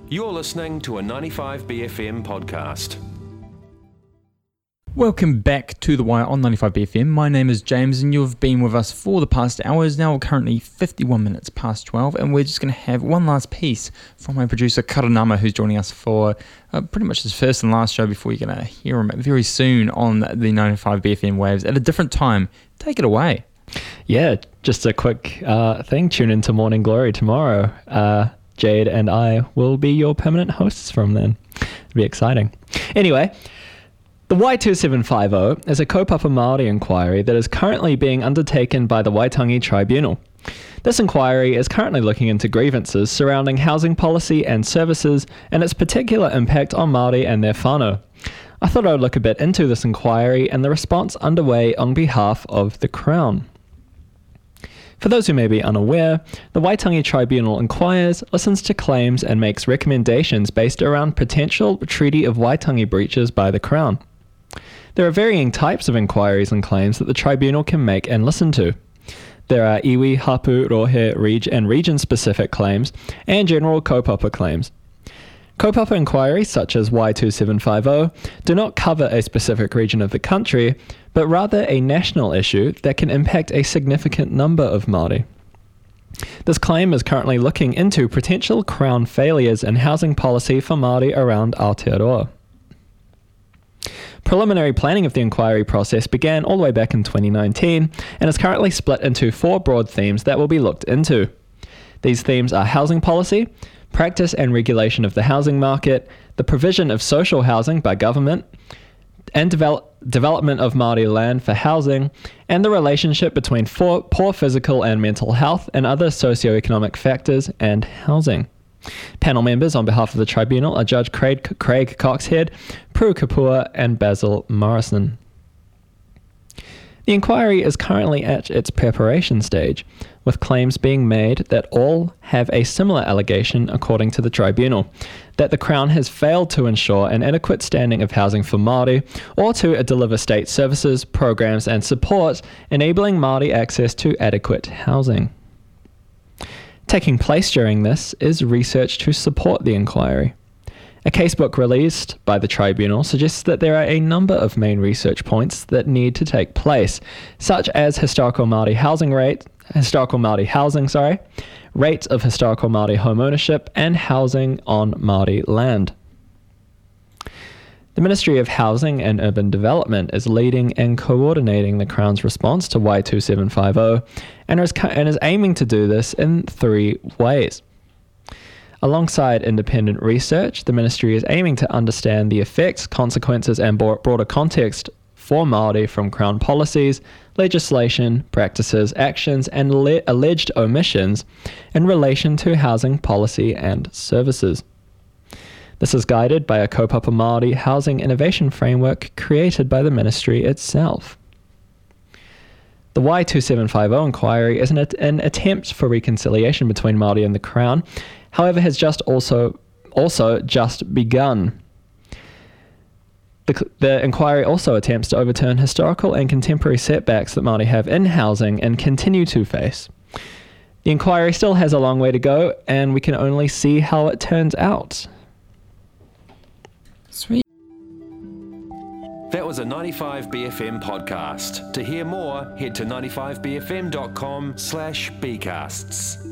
You're listening to a 95BFM podcast. Welcome back to The Wire on 95BFM. My name is James and you've been with us for the past hours. Now we're currently 51 minutes past 12 and we're just going to have one last piece from my producer Karanama, who's joining us for pretty much his first and last show before you're going to hear him very soon on the 95BFM waves at a different time. Take it away. Yeah, just a quick thing. Tune into Morning Glory tomorrow. Jade and I will be your permanent hosts from then. It'll be exciting. Anyway, the Y2750 is a kaupapa Māori inquiry that is currently being undertaken by the Waitangi Tribunal. This inquiry is currently looking into grievances surrounding housing policy and services and its particular impact on Māori and their whānau. I thought I would look a bit into this inquiry and the response underway on behalf of the Crown. For those who may be unaware, the Waitangi Tribunal inquires, listens to claims and makes recommendations based around potential Treaty of Waitangi breaches by the Crown. There are varying types of inquiries and claims that the Tribunal can make and listen to. There are iwi, hapu, rohe, and region-specific claims, and general kaupapa claims. Kaupapa inquiries, such as Y2750, do not cover a specific region of the country, but rather a national issue that can impact a significant number of Māori. This claim is currently looking into potential Crown failures in housing policy for Māori around Aotearoa. Preliminary planning of the inquiry process began all the way back in 2019 and is currently split into 4 broad themes that will be looked into. These themes are housing policy, practice and regulation of the housing market, the provision of social housing by government, and development of Māori land for housing, and the relationship between poor physical and mental health and other socioeconomic factors and housing. Panel members on behalf of the Tribunal are Judge Craig Coxhead, Prue Kapua, and Basil Morrison. The inquiry is currently at its preparation stage, with claims being made that all have a similar allegation according to the Tribunal, that the Crown has failed to ensure an adequate standing of housing for Māori or to deliver state services, programs and support enabling Māori access to adequate housing. Taking place during this is research to support the inquiry. A casebook released by the Tribunal suggests that there are a number of main research points that need to take place, such as historical Māori housing, rates of historical Māori home ownership, and housing on Māori land. The Ministry of Housing and Urban Development is leading and coordinating the Crown's response to Y2750 and is aiming to do this in 3 ways. Alongside independent research, the Ministry is aiming to understand the effects, consequences and broader context for Māori from Crown policies, legislation, practices, actions and alleged omissions in relation to housing policy and services. This is guided by a kaupapa Māori housing innovation framework created by the Ministry itself. The Y2750 inquiry is an attempt for reconciliation between Māori and the Crown, however has also just begun. The inquiry also attempts to overturn historical and contemporary setbacks that Māori have in housing and continue to face. The inquiry still has a long way to go, and we can only see how it turns out. Sweet. That was a 95BFM podcast. To hear more, head to 95bfm.com/bcasts.